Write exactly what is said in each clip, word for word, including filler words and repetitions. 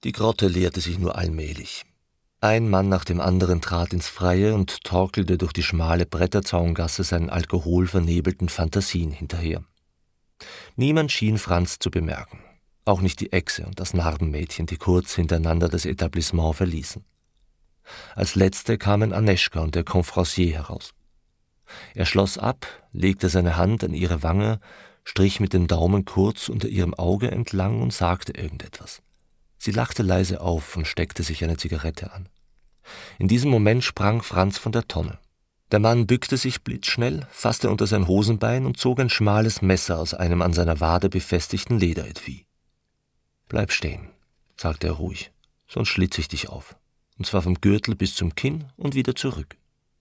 Die Grotte leerte sich nur allmählich. Ein Mann nach dem anderen trat ins Freie und torkelte durch die schmale Bretterzaungasse seinen alkoholvernebelten Phantasien hinterher. Niemand schien Franz zu bemerken, auch nicht die Echse und das Narbenmädchen, die kurz hintereinander das Etablissement verließen. Als letzte kamen Aneschka und der Confrancier heraus. Er schloss ab, legte seine Hand an ihre Wange, strich mit dem Daumen kurz unter ihrem Auge entlang und sagte irgendetwas. Sie lachte leise auf und steckte sich eine Zigarette an. In diesem Moment sprang Franz von der Tonne. Der Mann bückte sich blitzschnell, fasste unter sein Hosenbein und zog ein schmales Messer aus einem an seiner Wade befestigten Lederetui. »Bleib stehen«, sagte er ruhig, »sonst schlitze ich dich auf. Und zwar vom Gürtel bis zum Kinn und wieder zurück.«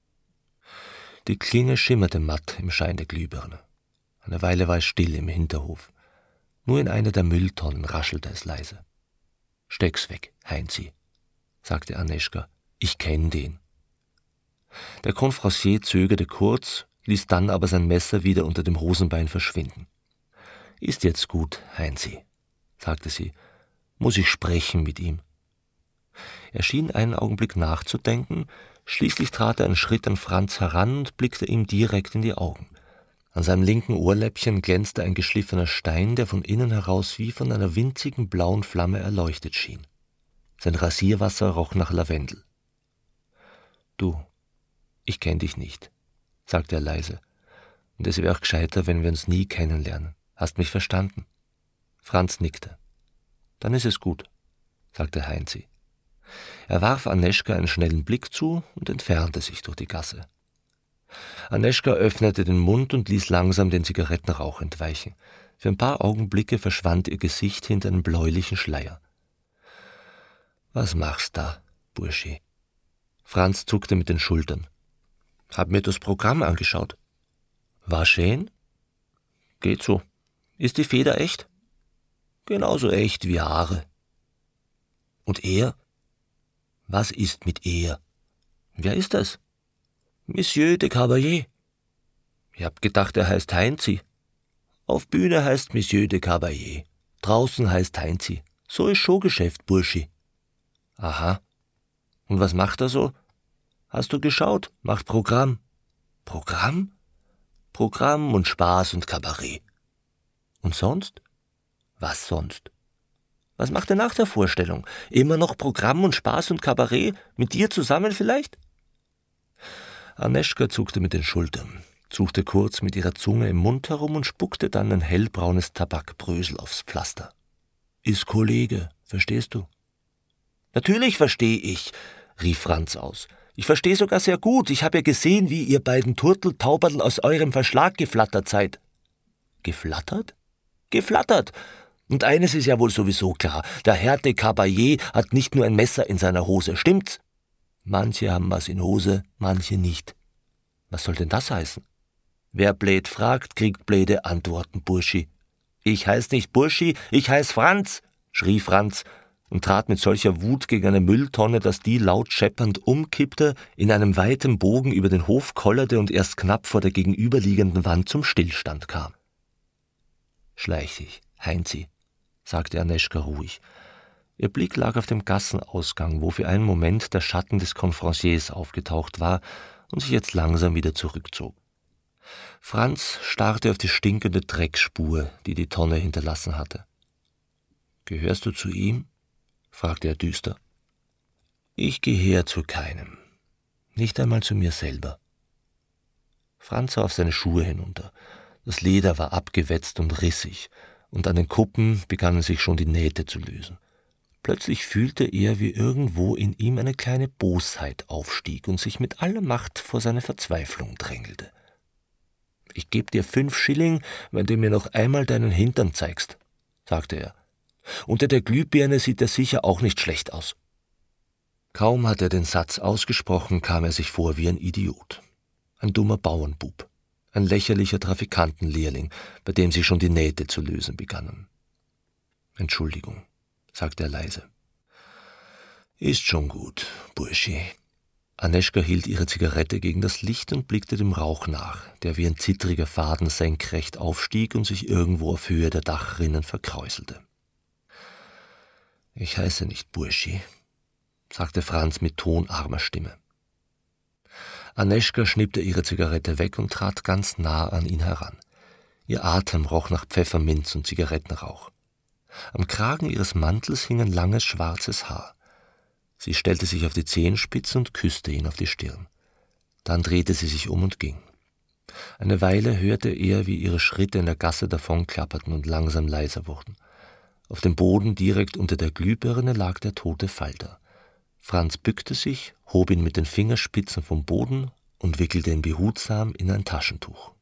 Die Klinge schimmerte matt im Schein der Glühbirne. Eine Weile war es still im Hinterhof. Nur in einer der Mülltonnen raschelte es leise. »Steck's weg, Heinzi«, sagte Aneschka. »Ich kenn den.« Der Confrancier zögerte kurz, ließ dann aber sein Messer wieder unter dem Hosenbein verschwinden. »Ist jetzt gut, Heinzi«, sagte sie. »Muss ich sprechen mit ihm?« Er schien einen Augenblick nachzudenken, schließlich trat er einen Schritt an Franz heran und blickte ihm direkt in die Augen. An seinem linken Ohrläppchen glänzte ein geschliffener Stein, der von innen heraus wie von einer winzigen blauen Flamme erleuchtet schien. Sein Rasierwasser roch nach Lavendel. »Du, ich kenn dich nicht«, sagte er leise. »Und es wäre auch gescheiter, wenn wir uns nie kennenlernen. Hast mich verstanden?« Franz nickte. »Dann ist es gut«, sagte Heinzi. Er warf Aneschka einen schnellen Blick zu und entfernte sich durch die Gasse. Aneschka öffnete den Mund und ließ langsam den Zigarettenrauch entweichen. Für ein paar Augenblicke verschwand ihr Gesicht hinter einem bläulichen Schleier. »Was machst da, Burschi?« Franz zuckte mit den Schultern. »Hab mir das Programm angeschaut.« »War schön?« »Geht so. Ist die Feder echt?« »Genauso echt wie Haare.« »Und er?« »Was ist mit er?« »Wer ist das?« »Monsieur de Caballé.« »Ich hab gedacht, er heißt Heinzi.« »Auf Bühne heißt Monsieur de Caballé. Draußen heißt Heinzi. So ist Showgeschäft, Burschi.« »Aha. Und was macht er so?« »Hast du geschaut? Macht Programm.« »Programm?« »Programm und Spaß und Kabarett.« »Und sonst?« »Was sonst?« »Was macht er nach der Vorstellung? Immer noch Programm und Spaß und Kabarett? Mit dir zusammen vielleicht?« Aneschka zuckte mit den Schultern, suchte kurz mit ihrer Zunge im Mund herum und spuckte dann ein hellbraunes Tabakbrösel aufs Pflaster. »Ist Kollege, verstehst du?« »Natürlich verstehe ich«, rief Franz aus. »Ich verstehe sogar sehr gut. Ich habe ja gesehen, wie ihr beiden Turteltauberl aus eurem Verschlag geflattert seid.« »Geflattert?« »Geflattert. Und eines ist ja wohl sowieso klar. Der Herr de Caballé hat nicht nur ein Messer in seiner Hose, stimmt's?« »Manche haben was in Hose, manche nicht.« »Was soll denn das heißen?« »Wer blöd fragt, kriegt blöde Antworten, Burschi.« »Ich heiß nicht Burschi, ich heiß Franz«, schrie Franz und trat mit solcher Wut gegen eine Mülltonne, dass die laut scheppernd umkippte, in einem weiten Bogen über den Hof kollerte und erst knapp vor der gegenüberliegenden Wand zum Stillstand kam. »Schleich dich, Heinzi«, sagte Aneschka ruhig. Ihr Blick lag auf dem Gassenausgang, wo für einen Moment der Schatten des Confranciers aufgetaucht war und sich jetzt langsam wieder zurückzog. Franz starrte auf die stinkende Dreckspur, die die Tonne hinterlassen hatte. »Gehörst du zu ihm?« fragte er düster. »Ich gehöre zu keinem, nicht einmal zu mir selber.« Franz sah auf seine Schuhe hinunter. Das Leder war abgewetzt und rissig, und an den Kuppen begannen sich schon die Nähte zu lösen. Plötzlich fühlte er, wie irgendwo in ihm eine kleine Bosheit aufstieg und sich mit aller Macht vor seine Verzweiflung drängelte. »Ich geb dir fünf Schilling, wenn du mir noch einmal deinen Hintern zeigst«, sagte er. »Unter der Glühbirne sieht er sicher auch nicht schlecht aus.« Kaum hatte er den Satz ausgesprochen, kam er sich vor wie ein Idiot. Ein dummer Bauernbub, ein lächerlicher Trafikantenlehrling, bei dem sich schon die Nähte zu lösen begannen. »Entschuldigung«, sagte er leise. »Ist schon gut, Burschi.« Aneschka hielt ihre Zigarette gegen das Licht und blickte dem Rauch nach, der wie ein zittriger Faden senkrecht aufstieg und sich irgendwo auf Höhe der Dachrinnen verkräuselte. »Ich heiße nicht Burschi«, sagte Franz mit tonarmer Stimme. Aneschka schnippte ihre Zigarette weg und trat ganz nah an ihn heran. Ihr Atem roch nach Pfefferminz und Zigarettenrauch. Am Kragen ihres Mantels hing ein langes schwarzes Haar. Sie stellte sich auf die Zehenspitze und küsste ihn auf die Stirn. Dann drehte sie sich um und ging. Eine Weile hörte er, wie ihre Schritte in der Gasse davonklapperten und langsam leiser wurden. Auf dem Boden direkt unter der Glühbirne lag der tote Falter. Franz bückte sich, hob ihn mit den Fingerspitzen vom Boden und wickelte ihn behutsam in ein Taschentuch.